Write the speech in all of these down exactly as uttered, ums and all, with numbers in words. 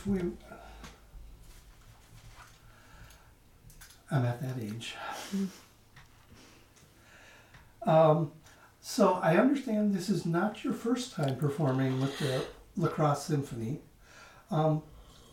We, I'm at that age. Um, so I understand this is not your first time performing with the La Crosse Symphony. Um,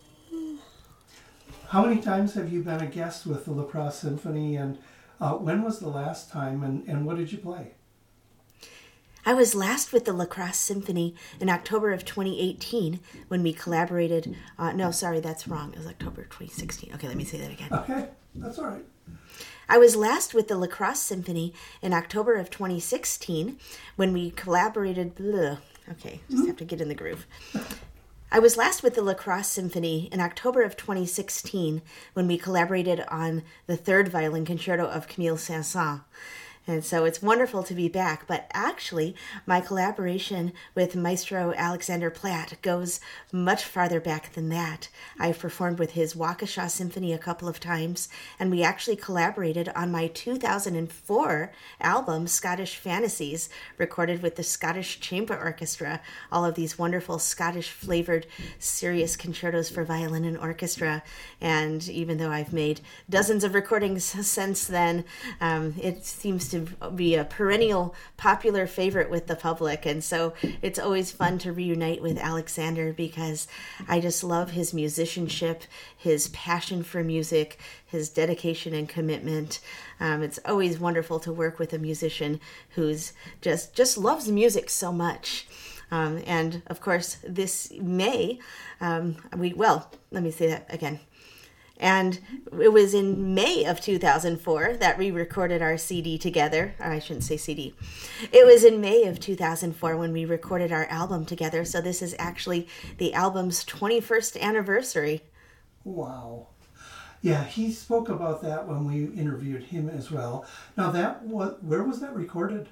how many times have you been a guest with the La Crosse Symphony, and uh, when was the last time, and, and what did you play? I was last with the La Crosse Symphony in October of twenty eighteen when we collaborated. Uh, no, sorry, that's wrong. It was October twenty sixteen. Okay, let me say that again. Okay, that's all right. I was last with the La Crosse Symphony in October of twenty sixteen when we collaborated. Bleh, okay, just have to get in the groove. I was last with the La Crosse Symphony in October of twenty sixteen when we collaborated on the third violin concerto of Camille Saint-Saëns. And so it's wonderful to be back, but actually my collaboration with Maestro Alexander Platt goes much farther back than that. I've performed with his Waukesha Symphony a couple of times, and we actually collaborated on my two thousand four album, Scottish Fantasies, recorded with the Scottish Chamber Orchestra, all of these wonderful Scottish-flavored serious concertos for violin and orchestra. And even though I've made dozens of recordings since then, um, it seems to be a perennial popular favorite with the public, and so it's always fun to reunite with Alexander because I just love his musicianship, his passion for music, his dedication and commitment. Um, it's always wonderful to work with a musician who's just just loves music so much. Um, and of course, this May, um, we well, let me say that again. And it was in May of two thousand four that we recorded our C D together. Or I shouldn't say C D. It was in May of two thousand four when we recorded our album together. So this is actually the album's twenty-first anniversary. Wow. Yeah, he spoke about that when we interviewed him as well. Now, that what? Where was that recorded?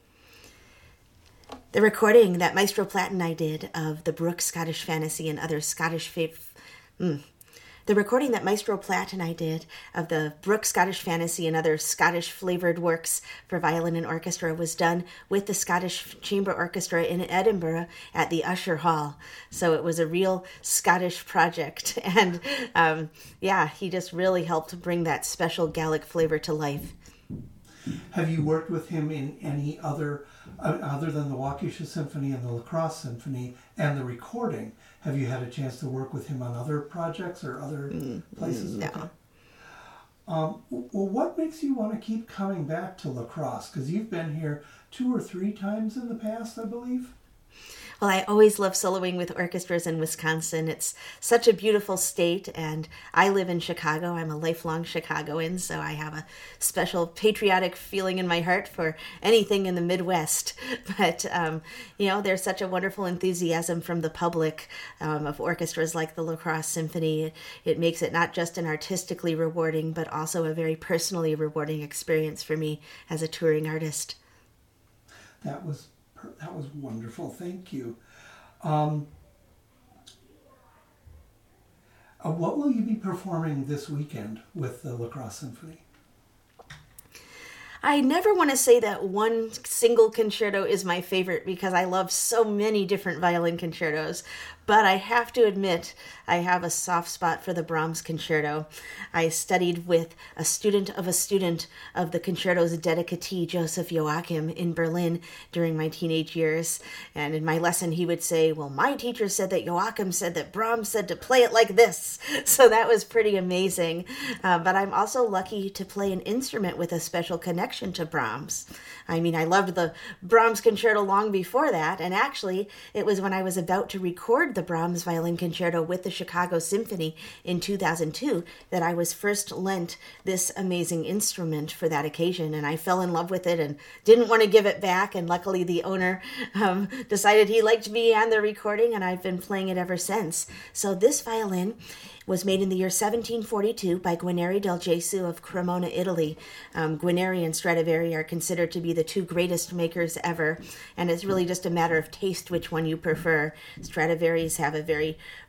The recording that Maestro Platt and I did of the Bruch Scottish Fantasy and other Scottish fav- mm. The recording that Maestro Platt and I did of the Bruch Scottish Fantasy and other Scottish-flavored works for violin and orchestra was done with the Scottish Chamber Orchestra in Edinburgh at the Usher Hall. So it was a real Scottish project. And um, yeah, he just really helped bring that special Gaelic flavor to life. Have you worked with him in any other, uh, other than the Waukesha Symphony and the La Crosse Symphony and the recording? Have you had a chance to work with him on other projects or other mm, places? No. Okay. Um, well, what makes you want to keep coming back to La Crosse? Because you've been here two or three times in the past, I believe. Well, I always love soloing with orchestras in Wisconsin. It's such a beautiful state, and I live in Chicago. I'm a lifelong Chicagoan, so I have a special patriotic feeling in my heart for anything in the Midwest. But, um, you know, there's such a wonderful enthusiasm from the public um, of orchestras like the La Crosse Symphony. It, it makes it not just an artistically rewarding, but also a very personally rewarding experience for me as a touring artist. That was That was wonderful. Thank you. Um, uh, what will you be performing this weekend with the La Crosse Symphony? I never want to say that one single concerto is my favorite because I love so many different violin concertos, but I have to admit I have a soft spot for the Brahms concerto. I studied with a student of a student of the concerto's dedicatee, Joseph Joachim, in Berlin during my teenage years, and in my lesson he would say, well, my teacher said that Joachim said that Brahms said to play it like this, so that was pretty amazing. Uh, but I'm also lucky to play an instrument with a special connection to Brahms. I mean, I loved the Brahms concerto long before that, and actually it was when I was about to record the Brahms Violin Concerto with the Chicago Symphony in two thousand two that I was first lent this amazing instrument for that occasion, and I fell in love with it and didn't want to give it back, and luckily the owner um, decided he liked me and the recording, and I've been playing it ever since. So this violin was made in the year seventeen forty-two by Guarneri del Gesù of Cremona, Italy. Um, Guarneri and Stradivari are considered to be the two greatest makers ever, and it's really just a matter of taste which one you prefer. Stradivari's have a very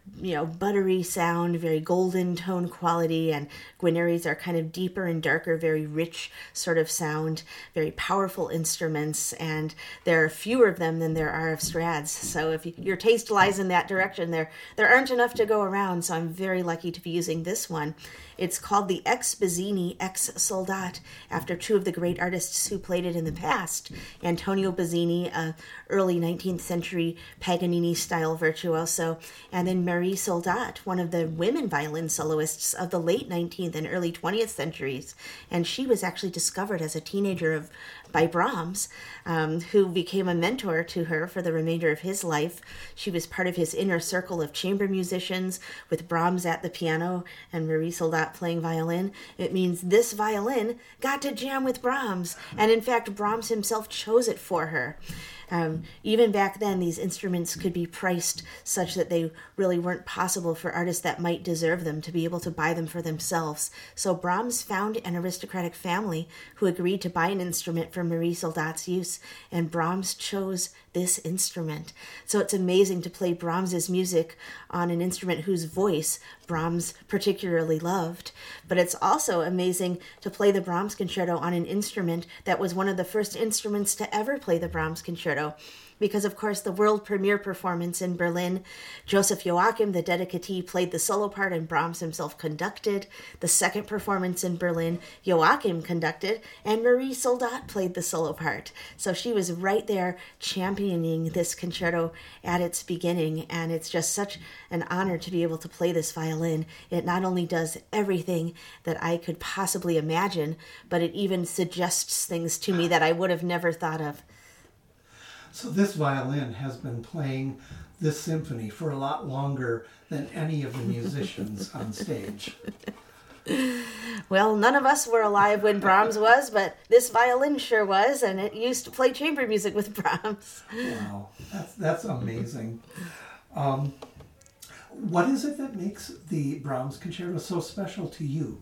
you know, buttery sound, very golden tone quality, and Guarneri's are kind of deeper and darker, very rich sort of sound, very powerful instruments, and there are fewer of them than there are of Strads. So if you, your taste lies in that direction, there there aren't enough to go around, so I'm very lucky to be using this one. It's called the Ex Bazzini Ex Soldat, after two of the great artists who played it in the past. Antonio Bazzini, a early nineteenth century Paganini-style virtuoso, and then Marie Soldat, one of the women violin soloists of the late nineteenth and early twentieth centuries. And she was actually discovered as a teenager of by Brahms, um, who became a mentor to her for the remainder of his life. She was part of his inner circle of chamber musicians, with Brahms at the piano and Marie Soldat playing violin. It means this violin got to jam with Brahms, and in fact, Brahms himself chose it for her. Um, even back then, these instruments could be priced such that they really weren't possible for artists that might deserve them to be able to buy them for themselves. So Brahms found an aristocratic family who agreed to buy an instrument for Marie Soldat's use, and Brahms chose this instrument. So it's amazing to play Brahms's music on an instrument whose voice Brahms particularly loved. But it's also amazing to play the Brahms Concerto on an instrument that was one of the first instruments to ever play the Brahms Concerto. Because, of course, the world premiere performance in Berlin, Joseph Joachim, the dedicatee, played the solo part and Brahms himself conducted. The second performance in Berlin, Joachim conducted, and Marie Soldat played the solo part. So she was right there championing this concerto at its beginning, and it's just such an honor to be able to play this violin. It not only does everything that I could possibly imagine, but it even suggests things to me that I would have never thought of. So this violin has been playing this symphony for a lot longer than any of the musicians on stage. Well, none of us were alive when Brahms was, but this violin sure was, and it used to play chamber music with Brahms. Wow, that's, that's amazing. Um, what is it that makes the Brahms Concerto so special to you?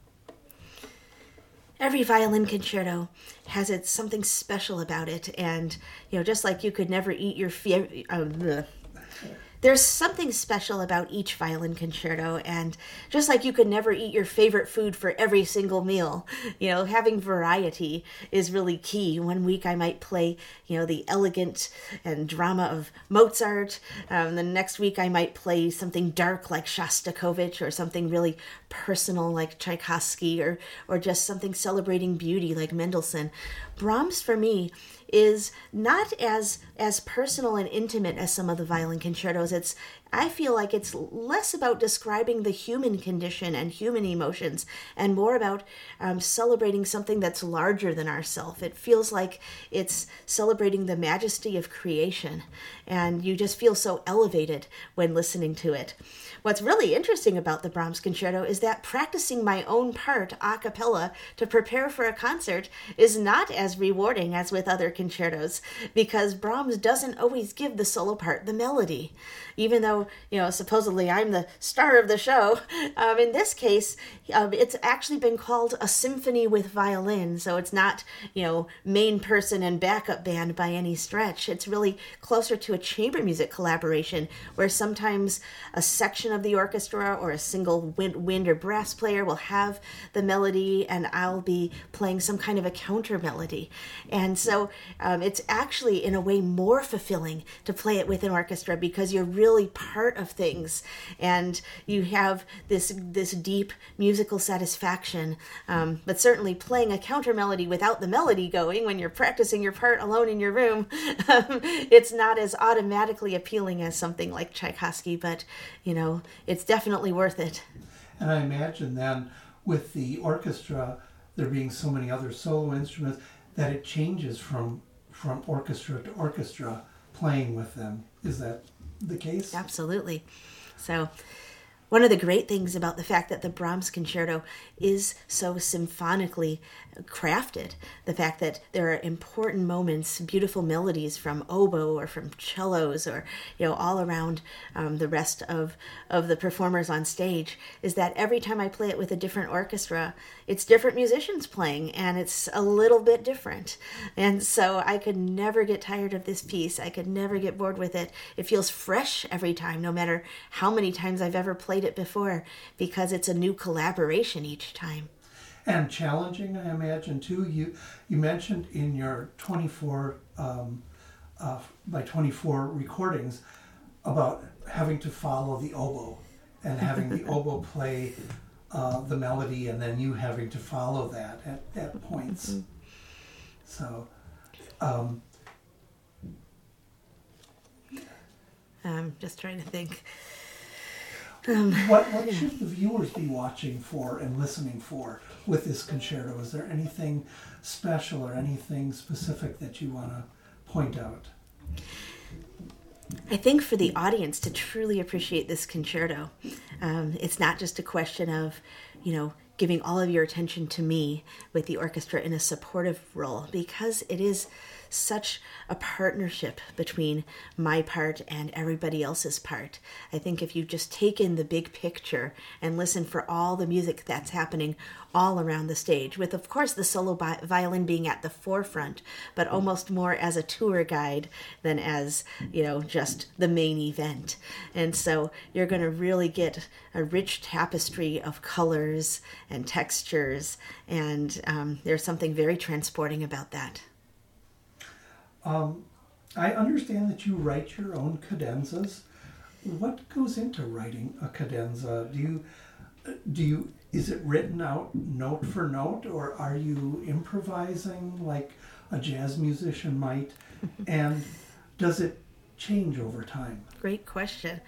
Every violin concerto has its something special about it, and you know, just like you could never eat your fe- uh, there's something special about each violin concerto, and just like you could never eat your favorite food for every single meal, you know, having variety is really key. One week I might play, you know, the elegant and drama of Mozart. Um, the next week I might play something dark like Shostakovich, or something really personal like Tchaikovsky, or or just something celebrating beauty like Mendelssohn. Brahms, for me, is not as as personal and intimate as some of the violin concertos. It's I feel like it's less about describing the human condition and human emotions, and more about um, celebrating something that's larger than ourselves. It feels like it's celebrating the majesty of creation, and you just feel so elevated when listening to it. What's really interesting about the Brahms Concerto is that practicing my own part a cappella to prepare for a concert is not as rewarding as with other concertos, because Brahms doesn't always give the solo part the melody. Even though, you know, supposedly I'm the star of the show, um, in this case, um, it's actually been called a symphony with violin, so it's not, you know, main person and backup band by any stretch. It's really closer to a chamber music collaboration, where sometimes a section of the orchestra or a single wind, wind or brass player will have the melody, and I'll be playing some kind of a counter melody. And so um, it's actually, in a way, more fulfilling to play it with an orchestra, because you're really part of things, and you have this this deep musical satisfaction. Um, but certainly playing a counter melody without the melody going when you're practicing your part alone in your room, um, it's not as automatically appealing as something like Tchaikovsky, but you know, it's definitely worth it. And I imagine then, with the orchestra, there being so many other solo instruments, that it changes from from orchestra to orchestra playing with them. Is that the case? Absolutely. So One of the great things about the fact that the Brahms concerto is so symphonically crafted, the fact that there are important moments, beautiful melodies from oboe or from cellos or, you know, all around um, the rest of, of the performers on stage, is that every time I play it with a different orchestra, it's different musicians playing, and it's a little bit different. And so I could never get tired of this piece. I could never get bored with it. It feels fresh every time, no matter how many times I've ever played it before, because it's a new collaboration each time. And challenging, I imagine, too. You you mentioned in your twenty-four um, uh, by twenty-four recordings about having to follow the oboe and having the oboe play uh, the melody, and then you having to follow that at, at points. Mm-hmm. So, um, I'm just trying to think. Um, what what should the viewers be watching for and listening for with this concerto? Is there anything special or anything specific that you want to point out? I think for the audience to truly appreciate this concerto, um, it's not just a question of, you know, giving all of your attention to me with the orchestra in a supportive role, because it is such a partnership between my part and everybody else's part. I think if you just take in the big picture and listen for all the music that's happening all around the stage, with of course the solo bi- violin being at the forefront, but almost more as a tour guide than as, you know, just the main event. And so you're going to really get a rich tapestry of colors and textures, and um, there's something very transporting about that. Um, I understand that you write your own cadenzas. What goes into writing a cadenza? Do you, do you, is it written out note for note, or are you improvising like a jazz musician might? And does it change over time? Great question.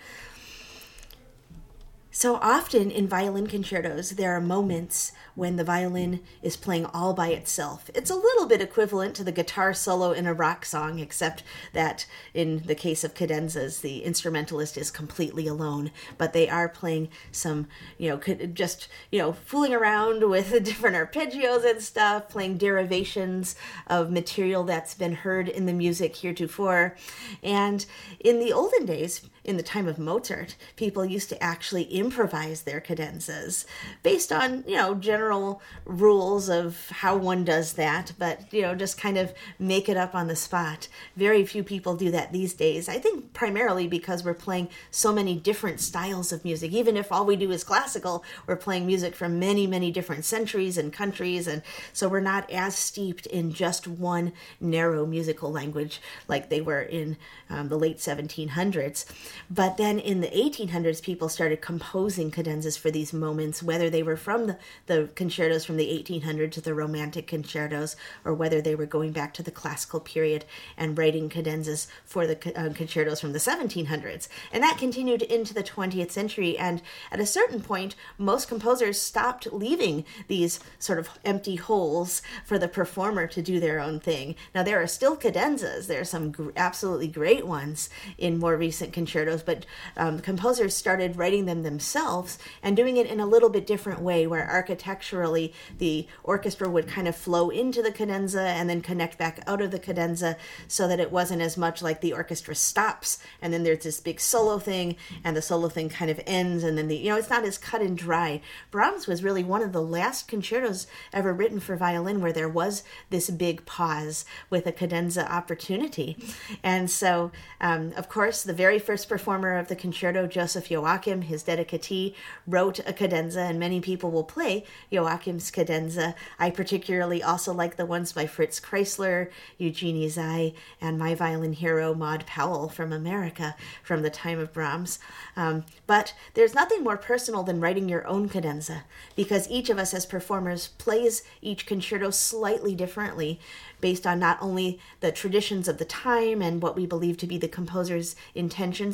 So often in violin concertos, there are moments when the violin is playing all by itself. It's a little bit equivalent to the guitar solo in a rock song, except that in the case of cadenzas, the instrumentalist is completely alone, but they are playing some, you know, just, you know, fooling around with different arpeggios and stuff, playing derivations of material that's been heard in the music heretofore. And in the olden days, in the time of Mozart, people used to actually improvise their cadenzas based on, you know, general rules of how one does that, but, you know, just kind of make it up on the spot. Very few people do that these days. I think primarily because we're playing so many different styles of music. Even if all we do is classical, we're playing music from many, many different centuries and countries, and so we're not as steeped in just one narrow musical language like they were in um, the late seventeen hundreds. But then in the eighteen hundreds, people started composing cadenzas for these moments, whether they were from the, the concertos from the eighteen hundreds to the Romantic concertos, or whether they were going back to the classical period and writing cadenzas for the uh, concertos from the seventeen hundreds. And that continued into the twentieth century. And at a certain point, most composers stopped leaving these sort of empty holes for the performer to do their own thing. Now, there are still cadenzas. There are some gr- absolutely great ones in more recent concertos, but um, composers started writing them themselves and doing it in a little bit different way, where architecturally the orchestra would kind of flow into the cadenza and then connect back out of the cadenza, so that it wasn't as much like the orchestra stops and then there's this big solo thing and the solo thing kind of ends, and then the, you know, it's not as cut and dry. Brahms was really one of the last concertos ever written for violin where there was this big pause with a cadenza opportunity. And so, um, of course, the very first performer of the concerto, Joseph Joachim, his dedicatee, wrote a cadenza, and many people will play Joachim's cadenza. I particularly also like the ones by Fritz Kreisler, Eugenie Zay, and my violin hero, Maud Powell from America from the time of Brahms. Um, but there's nothing more personal than writing your own cadenza, because each of us as performers plays each concerto slightly differently, based on not only the traditions of the time and what we believe to be the composer's intentions,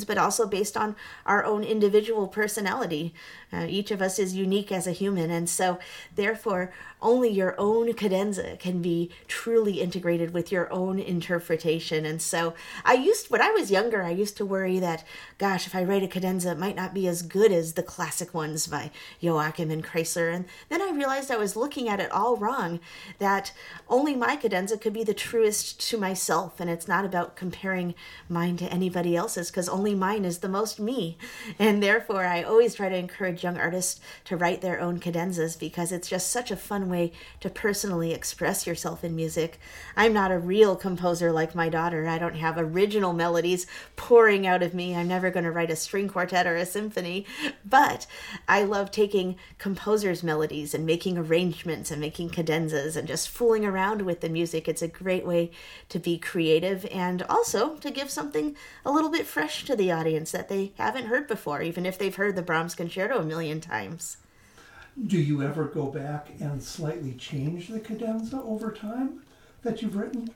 but also based on our own individual personality. Uh, each of us is unique as a human, and so therefore only your own cadenza can be truly integrated with your own interpretation. And so I used, when I was younger, I used to worry that, gosh, if I write a cadenza, it might not be as good as the classic ones by Joachim and Kreisler. And then I realized I was looking at it all wrong, that only my cadenza could be the truest to myself. And it's not about comparing mine to anybody else's, because only mine is the most me. And therefore, I always try to encourage young artists to write their own cadenzas, because it's just such a fun way to personally express yourself in music. I'm not a real composer like my daughter. I don't have original melodies pouring out of me. I'm never going to write a string quartet or a symphony, but I love taking composers' melodies and making arrangements and making cadenzas and just fooling around with the music. It's a great way to be creative and also to give something a little bit fresh to the audience that they haven't heard before, even if they've heard the Brahms Concerto a million times. Do you ever go back and slightly change the cadenza over time that you've written?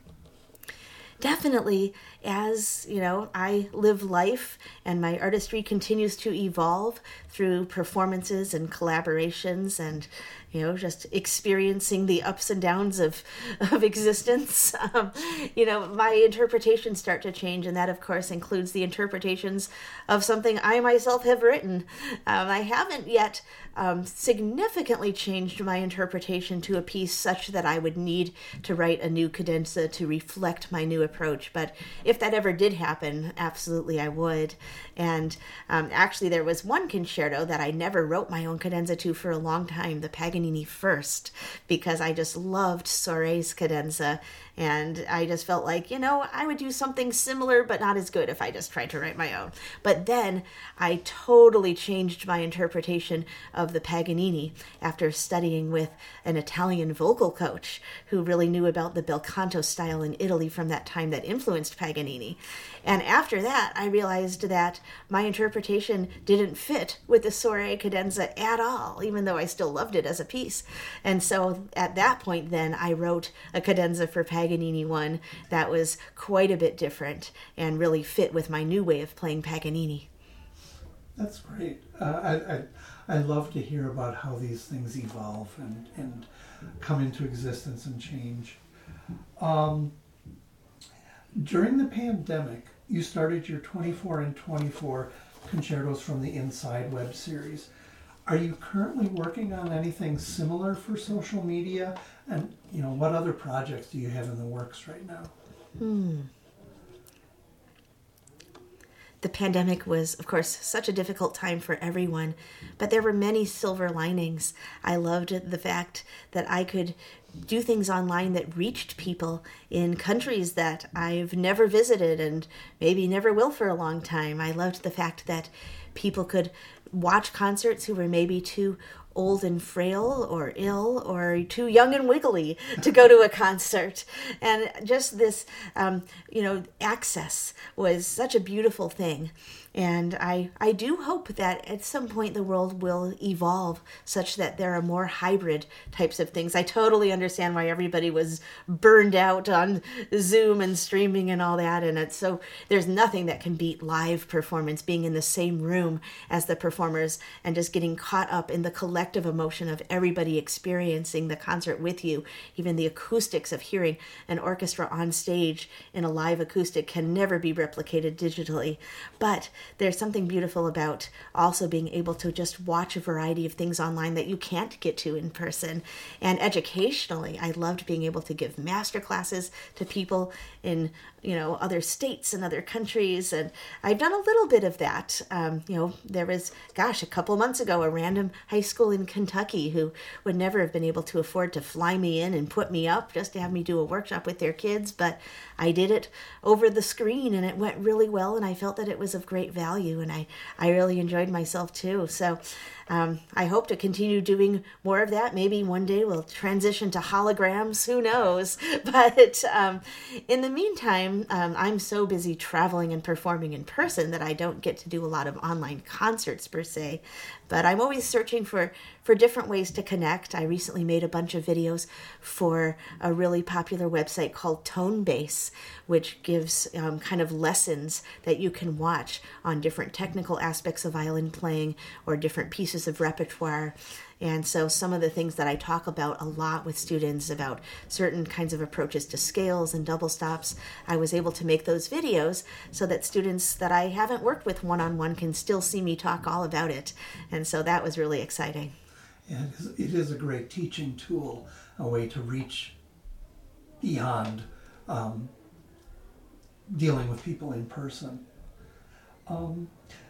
Definitely, as, you know, I live life and my artistry continues to evolve through performances and collaborations and, you know, just experiencing the ups and downs of, of existence. Um, you know, my interpretations start to change, and that, of course, includes the interpretations of something I myself have written. Um, I haven't yet um, significantly changed my interpretation to a piece such that I would need to write a new cadenza to reflect my new approach. But if that ever did happen, absolutely I would. And um, actually, there was one concerto that I never wrote my own cadenza to for a long time, the Paganini First, because I just loved Sauré's cadenza. And I just felt like, you know, I would do something similar, but not as good if I just tried to write my own. But then I totally changed my interpretation of the Paganini after studying with an Italian vocal coach who really knew about the bel canto style in Italy from that time that influenced Paganini. And after that, I realized that my interpretation didn't fit with the Sauré cadenza at all, even though I still loved it as a piece. And so at that point, then, I wrote a cadenza for Paganini one that was quite a bit different and really fit with my new way of playing Paganini. That's great. Uh, I, I I love to hear about how these things evolve and, and come into existence and change. Um, during the pandemic, you started your twenty-four and twenty-four concertos from the Inside web series. Are you currently working on anything similar for social media? And, you know, what other projects do you have in the works right now? Hmm. The pandemic was, of course, such a difficult time for everyone, but there were many silver linings. I loved the fact that I could do things online that reached people in countries that I've never visited and maybe never will for a long time. I loved the fact that people could watch concerts who were maybe too old and frail or ill or too young and wiggly to go to a concert. And just this, um, you know, access was such a beautiful thing. And I, I do hope that at some point the world will evolve such that there are more hybrid types of things. I totally understand why everybody was burned out on Zoom and streaming and all that. And it's so there's nothing that can beat live performance, being in the same room as the performers and just getting caught up in the collective emotion of everybody experiencing the concert with you. Even the acoustics of hearing an orchestra on stage in a live acoustic can never be replicated digitally. But there's something beautiful about also being able to just watch a variety of things online that you can't get to in person. And educationally, I loved being able to give master classes to people in, you know, other states and other countries. And I've done a little bit of that. Um, you know, there was, gosh, a couple months ago, a random high school in Kentucky who would never have been able to afford to fly me in and put me up just to have me do a workshop with their kids. But I did it over the screen and it went really well. And I felt that it was of great value. And I, I really enjoyed myself too. So um, I hope to continue doing more of that. Maybe one day we'll transition to holograms. Who knows? But um, in the meantime, um, I'm so busy traveling and performing in person that I don't get to do a lot of online concerts per se. But I'm always searching for, for different ways to connect. I recently made a bunch of videos for a really popular website called Tonebase, which gives um, kind of lessons that you can watch on different technical aspects of violin playing or different pieces of repertoire. And so some of the things that I talk about a lot with students about certain kinds of approaches to scales and double stops, I was able to make those videos so that students that I haven't worked with one-on-one can still see me talk all about it. And so that was really exciting. Yeah, it is, it is a great teaching tool, a way to reach beyond um, dealing with people in person. Um,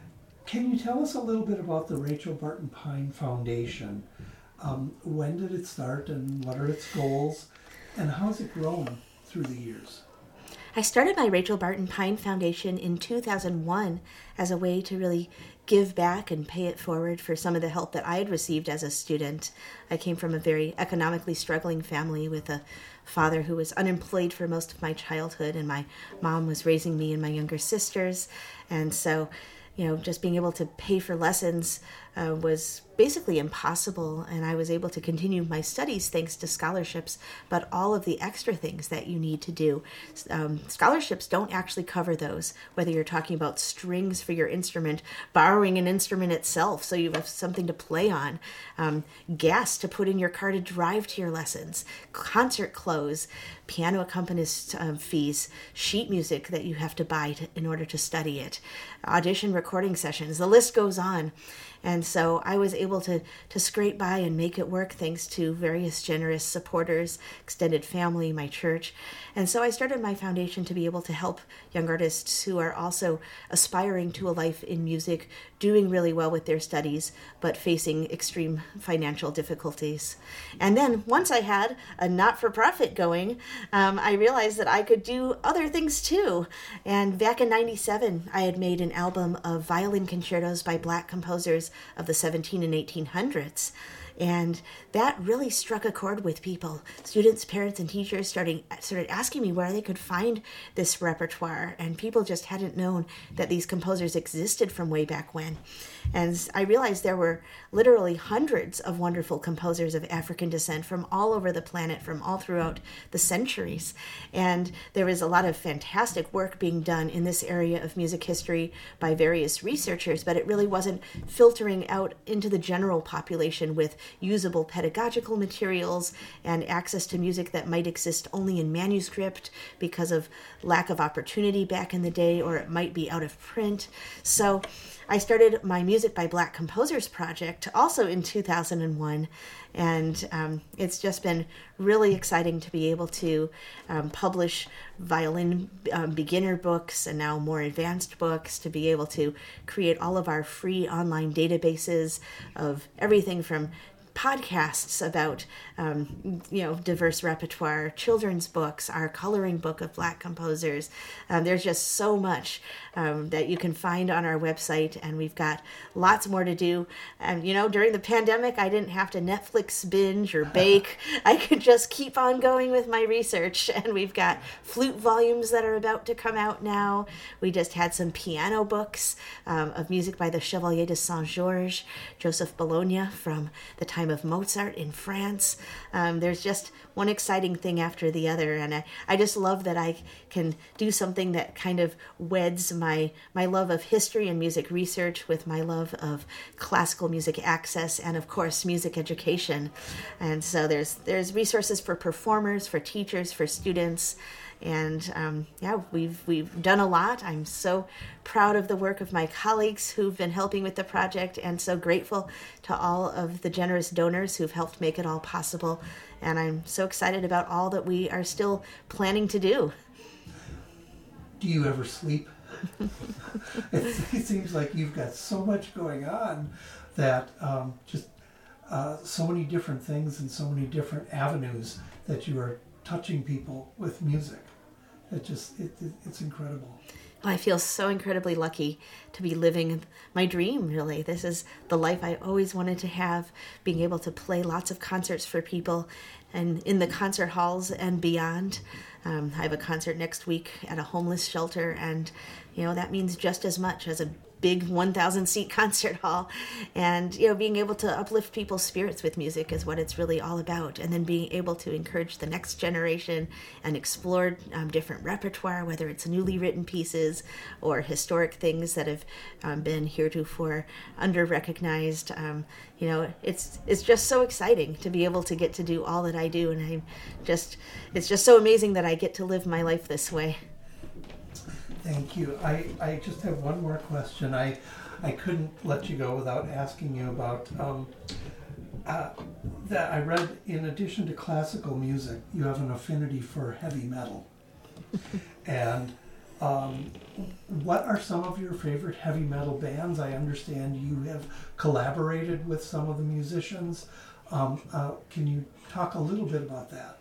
Can you tell us a little bit about the Rachel Barton Pine Foundation? Um, when did it start and what are its goals? And how's it grown through the years? I started my Rachel Barton Pine Foundation in two thousand one as a way to really give back and pay it forward for some of the help that I had received as a student. I came from a very economically struggling family with a father who was unemployed for most of my childhood, and my mom was raising me and my younger sisters. And so you know, just being able to pay for lessons uh, was basically impossible, and I was able to continue my studies thanks to scholarships, but all of the extra things that you need to do. Um, scholarships don't actually cover those, whether you're talking about strings for your instrument, borrowing an instrument itself so you have something to play on, um, gas to put in your car to drive to your lessons, concert clothes, piano accompanist um, fees, sheet music that you have to buy to, in order to study it, audition recording sessions, the list goes on. And so I was able to, to scrape by and make it work thanks to various generous supporters, extended family, my church. And so I started my foundation to be able to help young artists who are also aspiring to a life in music, doing really well with their studies, but facing extreme financial difficulties. And then once I had a not-for-profit going, um, I realized that I could do other things too. And back in ninety-seven, I had made an album of violin concertos by Black composers of the seventeen and eighteen hundreds. And that really struck a chord with people. Students, parents, and teachers starting, started asking me where they could find this repertoire. And people just hadn't known that these composers existed from way back when. And I realized there were literally hundreds of wonderful composers of African descent from all over the planet, from all throughout the centuries. And there was a lot of fantastic work being done in this area of music history by various researchers, but it really wasn't filtering out into the general population with usable pedagogical materials and access to music that might exist only in manuscript because of lack of opportunity back in the day, or it might be out of print. So I started my Music by Black Composers project also in two thousand one, and um, it's just been really exciting to be able to um, publish violin um, beginner books and now more advanced books, to be able to create all of our free online databases of everything from podcasts about, um, you know, diverse repertoire, children's books, our coloring book of Black composers. Um, there's just so much um, that you can find on our website, and we've got lots more to do. And, you know, during the pandemic, I didn't have to Netflix binge or bake. I could just keep on going with my research, and we've got flute volumes that are about to come out now. We just had some piano books um, of music by the Chevalier de Saint-Georges, Joseph Bologna from the time of Mozart in France. Um, there's just one exciting thing after the other, and I, I just love that I can do something that kind of weds my my love of history and music research with my love of classical music access and, of course, music education. And so there's there's resources for performers, for teachers, for students. And um, yeah, we've we've done a lot. I'm so proud of the work of my colleagues who've been helping with the project, and so grateful to all of the generous donors who've helped make it all possible. And I'm so excited about all that we are still planning to do. Do you ever sleep? it, it seems like you've got so much going on that um, just uh, so many different things and so many different avenues that you are touching people with music. It just, it, it, it's incredible. I feel so incredibly lucky to be living my dream, really. This is the life I always wanted to have, being able to play lots of concerts for people and in the concert halls and beyond. Um, I have a concert next week at a homeless shelter, and, you know, that means just as much as a big one thousand seat concert hall. And, you know, being able to uplift people's spirits with music is what it's really all about. And then being able to encourage the next generation and explore um, different repertoire, whether it's newly written pieces or historic things that have um, been heretofore under-recognized. Um, you know, it's it's just so exciting to be able to get to do all that I do. And I'm just, it's just so amazing that I get to live my life this way. Thank you. I, I just have one more question. I I couldn't let you go without asking you about um, uh, that. I read, in addition to classical music, you have an affinity for heavy metal. And um, what are some of your favorite heavy metal bands? I understand you have collaborated with some of the musicians. Um, uh, can you talk a little bit about that?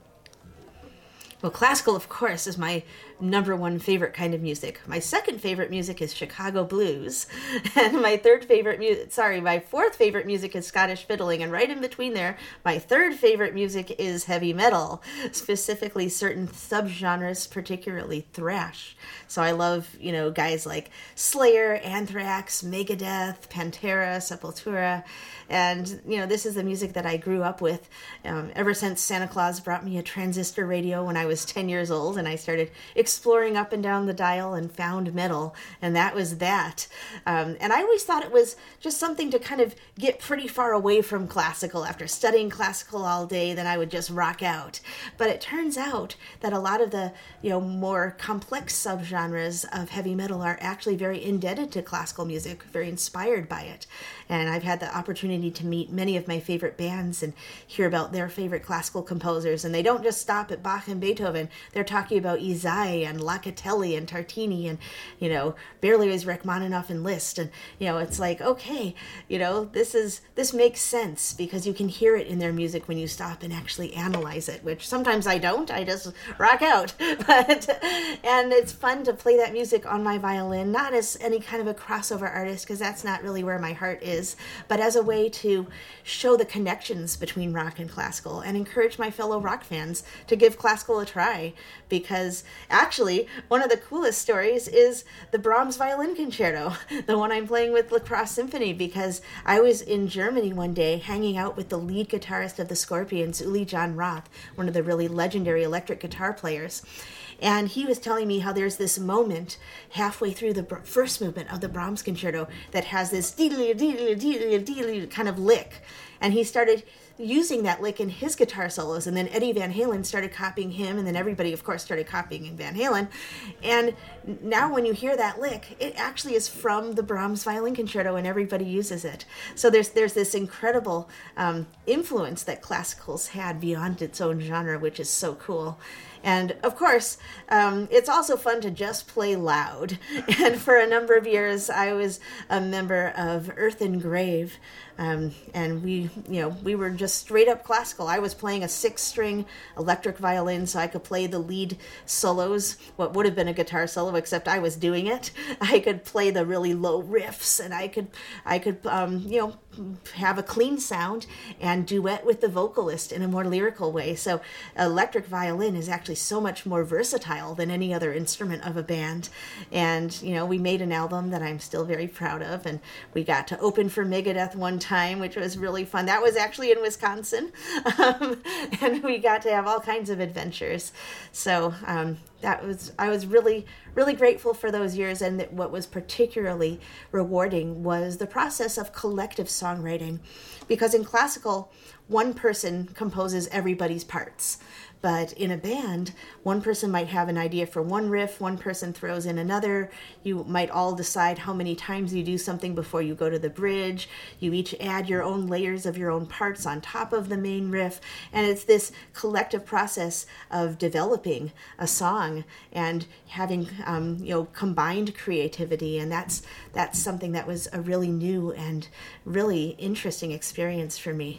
Well, classical, of course, is my number one favorite kind of music. My second favorite music is Chicago blues. And my third favorite music, sorry, my fourth favorite music is Scottish fiddling. And right in between there, my third favorite music is heavy metal, specifically certain subgenres, particularly thrash. So I love, you know, guys like Slayer, Anthrax, Megadeth, Pantera, Sepultura. And, you know, this is the music that I grew up with um, ever since Santa Claus brought me a transistor radio when I was ten years old, and I started exploring up and down the dial and found metal, and that was that. Um, and I always thought it was just something to kind of get pretty far away from classical. After studying classical all day, then I would just rock out. But it turns out that a lot of the, you know, more complex subgenres of heavy metal are actually very indebted to classical music, very inspired by it. And I've had the opportunity to meet many of my favorite bands and hear about their favorite classical composers. And they don't just stop at Bach and Beethoven. They're talking about Isai and Locatelli and Tartini and, you know, Berlioz, Rachmaninoff, and Liszt. And, you know, it's like, okay, you know, this is, this makes sense because you can hear it in their music when you stop and actually analyze it, which sometimes I don't. I just rock out. But, and it's fun to play that music on my violin, not as any kind of a crossover artist, because that's not really where my heart is, but as a way to show the connections between rock and classical and encourage my fellow rock fans to give classical a try. Because actually, one of the coolest stories is the Brahms Violin Concerto, the one I'm playing with La Crosse Symphony, because I was in Germany one day hanging out with the lead guitarist of the Scorpions, Uli John Roth, one of the really legendary electric guitar players. And he was telling me how there's this moment halfway through the first movement of the Brahms Concerto that has this deedly deedly deedly deedly kind of lick. And he started using that lick in his guitar solos, and then Eddie Van Halen started copying him, and then everybody, of course, started copying Van Halen. And now when you hear that lick, it actually is from the Brahms Violin Concerto, and everybody uses it. So there's there's this incredible um, influence that classical's had beyond its own genre, which is so cool. And of course, um, it's also fun to just play loud. And for a number of years, I was a member of Earth and Grave. Um, and we, you know, we were just straight up classical. I was playing a six-string electric violin, so I could play the lead solos, what would have been a guitar solo, except I was doing it. I could play the really low riffs, and I could, I could, um, you know, have a clean sound and duet with the vocalist in a more lyrical way. So electric violin is actually so much more versatile than any other instrument of a band. And, you know, we made an album that I'm still very proud of, and we got to open for Megadeth one time, which was really fun. That was actually in Wisconsin. Um, and we got to have all kinds of adventures. So um, that was, I was really, really grateful for those years. And that what was particularly rewarding was the process of collective songwriting, because in classical, one person composes everybody's parts. But in a band, one person might have an idea for one riff, one person throws in another. You might all decide how many times you do something before you go to the bridge. You each add your own layers of your own parts on top of the main riff. And it's this collective process of developing a song and having, um, you know, combined creativity. And that's that's something that was a really new and really interesting experience for me.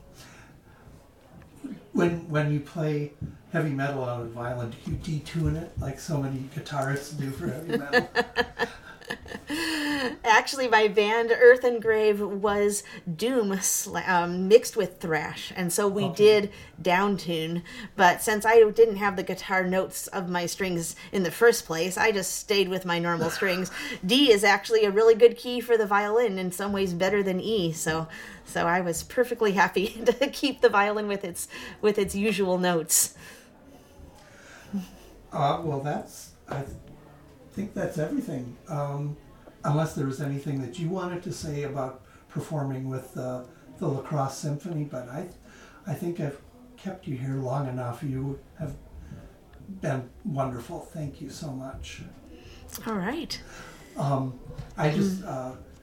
When when you play heavy metal on a violin, do you detune it like so many guitarists do for heavy metal? Actually, my band Earth and Grave was doom sla- um, mixed with thrash, and so we Okay. did downtune. But since I didn't have the guitar notes of my strings in the first place, I just stayed with my normal strings. D is actually a really good key for the violin, in some ways better than E. So, so I was perfectly happy to keep the violin with its with its usual notes. Uh, well, that's, I think that's everything. Um, unless there was anything that you wanted to say about performing with uh, the La Crosse Symphony, but I, I think I've kept you here long enough. You have been wonderful. Thank you so much. All right. Um, I just, uh,